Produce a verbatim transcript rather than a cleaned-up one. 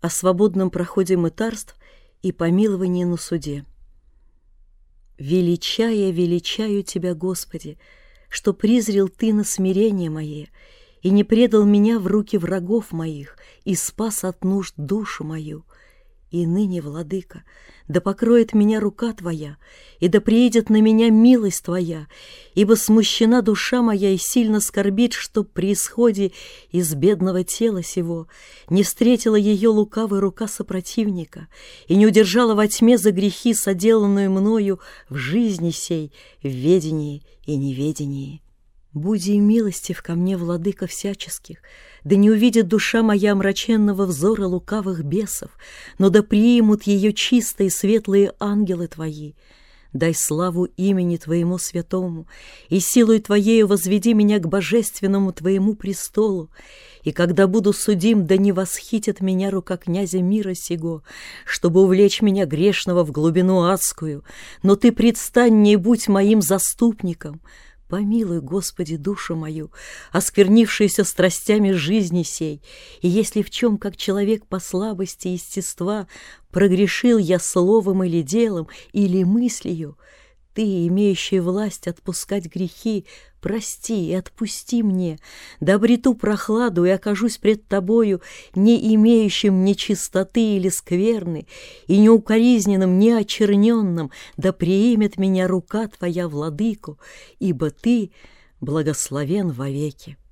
о свободном проходе мытарств и помиловании на суде. Величая, величаю Тебя, Господи, что призрел Ты на смирение мое и не предал меня в руки врагов моих и спас от нужд душу мою. И ныне, Владыка, да покроет меня рука Твоя, и да приедет на меня милость Твоя, ибо смущена душа моя и сильно скорбит, что при исходе из бедного тела сего не встретила ее лукавая рука сопротивника и не удержала во тьме за грехи, соделанную мною в жизни сей, в ведении и неведении. Буди милостив ко мне, Владыка всяческих, да не увидит душа моя омраченного взора лукавых бесов, но да примут ее чистые светлые ангелы Твои. Дай славу имени Твоему святому, и силой Твоею возведи меня к божественному Твоему престолу, и когда буду судим, да не восхитит меня рука князя мира сего, чтобы увлечь меня грешного в глубину адскую, но Ты предстань мне и будь моим заступником. Помилуй, Господи, душу мою, осквернившуюся страстями жизни сей, и если в чем, как человек по слабости естества, прогрешил я словом или делом, или мыслью, Ты, имеющий власть отпускать грехи, прости и отпусти мне, да обрету прохладу и окажусь пред Тобою не имеющим ни чистоты или скверны, и неукоризненным, не очерненным, да приимет меня рука Твоя, Владыку, ибо Ты благословен вовеки.